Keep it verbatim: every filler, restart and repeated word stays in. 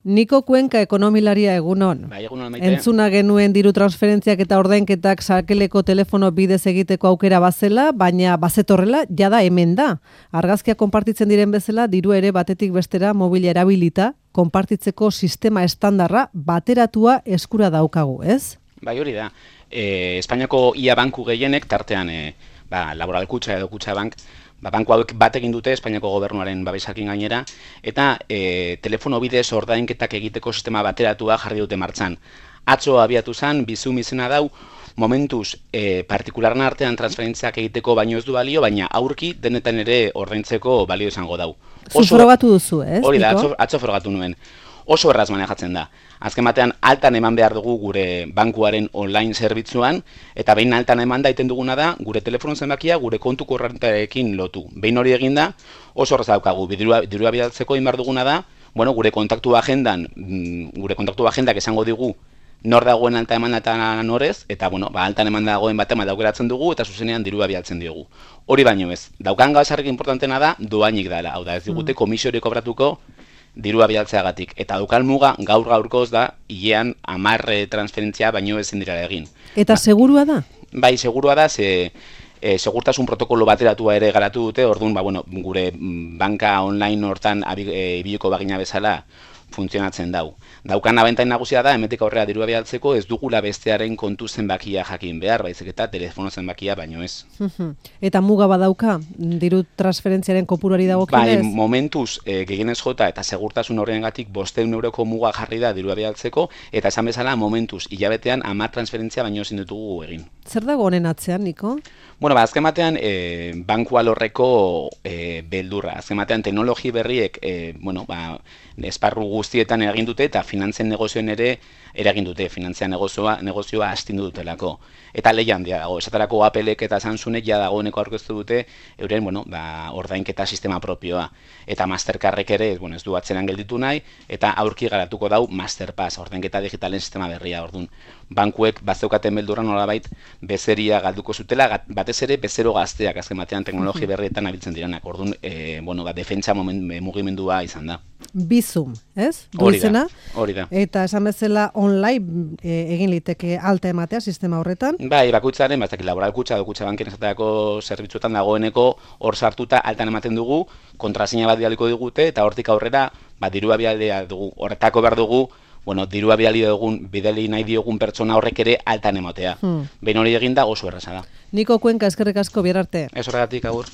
Niko Kuenka ekonomilaria egunon. Bai, egunon maite. Entzuna genuen diru transferentziak eta ordainketak sakeleko telefono bidez egiteko aukera bazela, baina bazetorrela jada hemen da. Argazkia konpartitzen diren bezala, diru ere batetik bestera mobila erabilita, konpartitzeko sistema estandarra bateratua eskura daukagu, ez? Bai, hori da. E, Espainiako ia banku gehienek, tartean e, ba, Laboral Kutxa edo Kutxa Bank, ba, banku hauek bat egin dute Espainiako gobernuaren babesakin gainera, eta e, telefono bidez ordainketak egiteko sistema bateratua jarri dute martxan. Atzo abiatu zen, bizum izena dau, momentuz e, partikularna artean transferentziak egiteko baino ez du balio, baina aurki denetan ere ordaintzeko balio izango dau. Zu frogatu duzu, ez? Hori da, atzo, atzo frogatu nuen. Oso erraz manejatzen da. Azken batean, altan eman behar dugu gure bankuaren online zerbitzuan, eta behin altan eman da iten duguna da, gure telefono zenbakia gure kontu korrontarekin lotu. Behin hori eginda, oso erraz daukagu. Dirua, dirua bidaltzeko egin behar duguna da, bueno, gure kontaktu agendan, gure kontaktu agendak esango digu nor dagoen alta eman eta norez, eta bueno, ba, altan eman dagoen batean daukeratzen dugu, eta zuzenean dirua bidaltzen diogu. Hori baino ez. Daukan gauzarrik importantena da, doainik dela. Hau da, ez digute komisiorik kobratuko dirua bidaltzeagatik. Eta daukal muga gaur gaurkoz da, hilean amarre transferentzia baino ezin dira egin. Eta ba, segurua da? Bai, segurua da, ze e, segurtasun protokolo bateratua ere garatu dute, orduan, ba, bueno, gure banka online hortan ibiliko bagina bezala funtzionatzen dau. Daukan abentain nagusia da, hemetik aurrera dirua bidaltzeko ez dugula bestearen kontu zenbakia jakin behar, baizik eta telefono zenbakia baino ez. Eta muga badauka, diru transferentziaren kopuruari dagokionez? Bai, momentuz e, gehienez jota eta segurtasun horrengatik bosteun euroko muga jarri da dirua bidaltzeko, eta esan bezala momentuz hilabetean hamar transferentzia baino ezin ditugu egin. Zer dago honen atzean, Niko? Bueno, ba, azken batean, e, banku alorreko e, beldurra. Azken batean, teknologi berriek, e, bueno, ba, esparru guztietan eragin dute eta finantzen negozioen ere eragin dute, finantzia negozioa, negozioa astindu dutelako. Eta lehian handia dago, esatarako Applek eta Samsungek ja dagoeneko aurkeztu dute euren, bueno, ba, ordainketa sistema propioa. Eta Mastercardek ere, bueno, ez du atzeran gelditu nahi, eta aurki garatuko dau Masterpass, ordainketa digitalen sistema berria. Orduan, bankuek bazeukaten beldurra nolabait bezeria galduko zutela, batez ere bezero gazteak azken batean teknologi berrietan abiltzen direnak. Orduan, e, bueno, ba, defentsa moment, mugimendua izan da. Bizum, ez? Hori da, hori da. Eta esan bezala online e, egin liteke alta ematea sistema horretan? Bai, bakutzaren, bazaki Laboral Kutxa edo Kutxa Banken esateako zerbitzuetan dagoeneko hor sartuta altan ematen dugu, kontraseina bat bidaliko digute, eta hortik aurrera, ba, dirua bidalia dugu, horretako behar dugu, bueno, dirua bidali dugun, bidali nahi diogun pertsona horrek ere altan ematea. Hmm. Behin hori eginda oso erraza da. Niko Kuenka, eskerrik asko, bihar arte. Ez horregatik, agur.